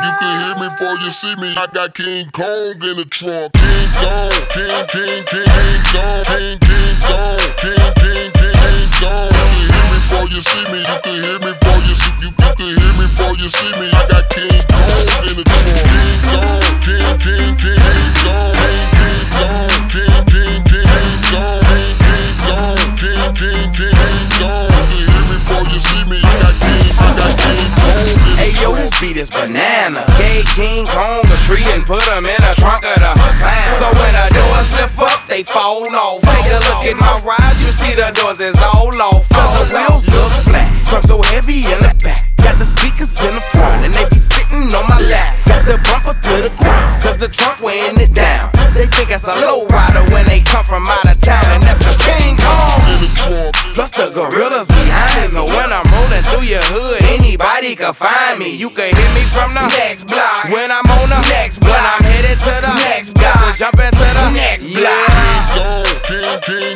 You can hear me before you see me. I got King Kong in the trunk. King Kong, King Kong, King Kong, King Kong. You can hear me before you see me. You can hear me before you see. You can hear me before you see me. I got King Kong in the trunk. King Kong, King Kong, King Kong, King Kong, King Kong. You can hear me before you see me. I got King Kong. Hey yo, this beat is banana. Gave King Kong a treat and put him in the trunk of the clown. So when the doors lift up, they fall off. Take a look at my ride, you see the doors is all off. Cause the wheels look flat, trunk so heavy in the back. Got the speakers in the front and they be sitting on my lap. Got the bumper to the ground, cause the trunk weighing it down. They think it's a low rider when they come from out of town, and that's cause King Kong. Plus the gorillas behind, so when I'm rolling through your hood, anybody can find me. You can hear me from the next block when I'm on the next block. When I'm headed to the next block, to jump into the next block. King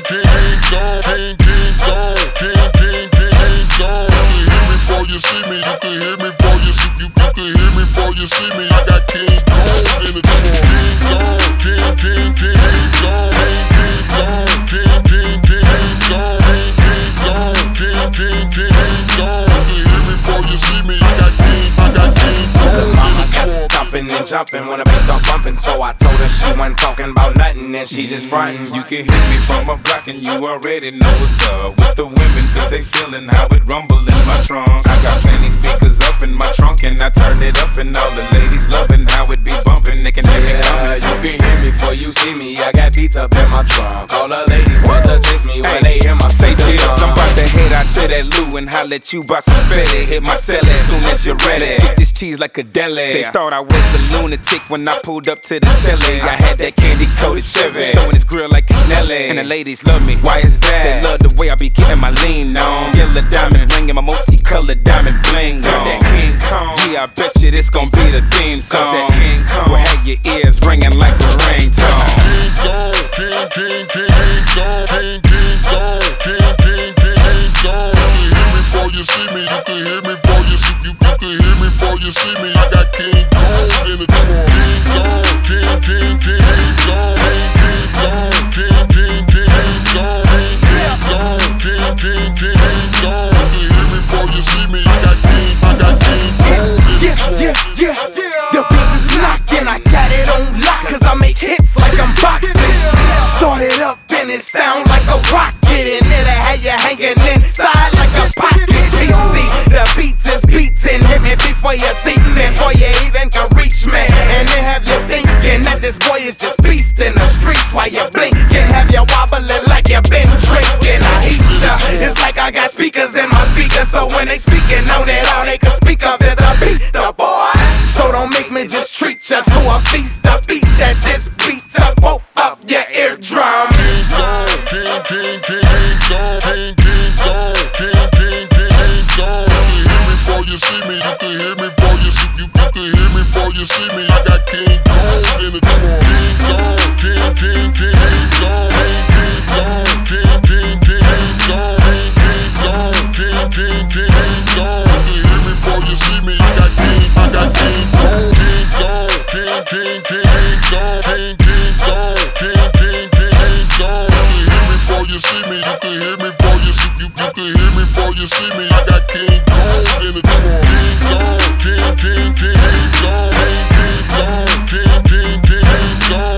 Kong. Before you see me, you can hear me before you see. You can hear me before you see me. I got King Kong in the trunk. King Kong, King Kong, King Kong, King Kong, King Kong. You can hear me before you see me. I got King Kong. The mama got to stomping and jumping when the bass start bumping. So I told her she wasn't talking about nothing and she just frontin'. You can hear me from a block and you already know what's up with the women, cause they feeling how it rumble in my trunk. I got plenty speakers up in my trunk and I turn it up and all the ladies loving how it be bumping. They can hear me coming. You can hear me before you see me. I got beats up in my trunk. All the ladies want to chase me when they hear my say chips. I'm about to head out to that Lou and holler at you about some Fetty. Hit my celly as soon as you're ready. Let's get this cheese like a deli. They thought I was a lunatic when I pulled up to the telly. I had that candy coated Chevy, showing his grill like it's Nelly. And the ladies love me. Why is that? They love the way I be getting my lean on. Yellow diamond ring and my multicolored diamond bling on. That King Kong, yeah, I bet you this gon' be the theme song. That King Kong will have your ears ringing like a ringtone. King Kong, King Kong, King Kong, King Kong. You can hear me before you see me. You can hear me before you see. You can hear me before you see me. I got King Kong in the trunk. King Kong, King Kong, King Kong, King Kong, King Kong. You can hear me before you see me. I got King Kong. Yeah. The beats is knocking, I got it on lock, cause I make hits like I'm boxing. Started up and it sound like a rocket, and it'll have you hanging inside like a pocket PC. The beats is beating, hit me before you see me, before you even can reach me. And then have you thinking that this boy is just beast in the streets while you blinking, have you wobbling like you been drinking. I heat ya, it's like I got speakers in my speakers, so when they speaking on it, all they can speak of is a beast, boy. So don't make me just treat ya to a feast, a beast that just beats up both of your eardrums. King Kong, King Kong, King Kong, King Kong. You can hear me before you see me. You can hear me before you see. You can hear me before you see me. I got King Kong in the trunk. King Kong, King Kong, King Kong, King Kong, King Kong. You can hear me before you see me. I got King Kong, King Kong, King Kong, King Kong. You can hear me before you see me. You can hear me before you see. You can hear me before you see me. I got King Kong in the trunk. King Kong, King Kong, King Kong, King Kong,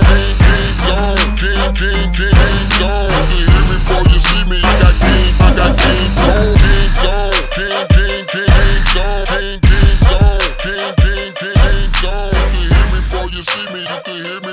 King Kong. You can hear me before you see me. I got King Kong, King Kong, King Kong, King Kong. You can hear me before you see me. You can hear me.